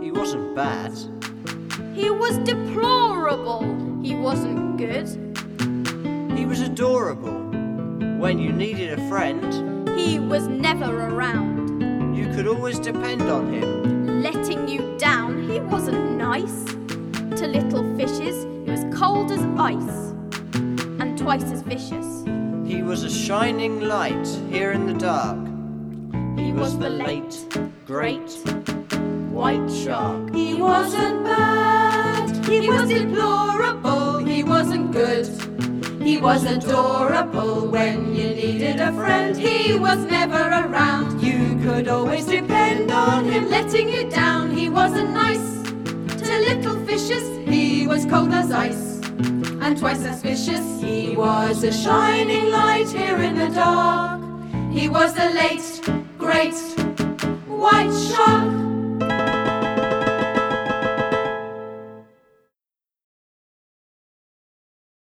He wasn't bad. He was deplorable. He wasn't good. He was adorable. When you needed a friend, He was never around. you could always depend on him. Letting you down, he wasn't nice. To little fishes, he was cold as ice and twice as vicious. He was a shining light here in the dark. He was the late, great white shark. He wasn't bad, he was deplorable, he wasn't good. He was adorable. When you needed a friend, he was never around. You could always depend on him. Letting you down, he wasn't nice. To little fishes, he was cold as ice and twice as vicious. He was a shining light here in the dark. He was the late, great white shark.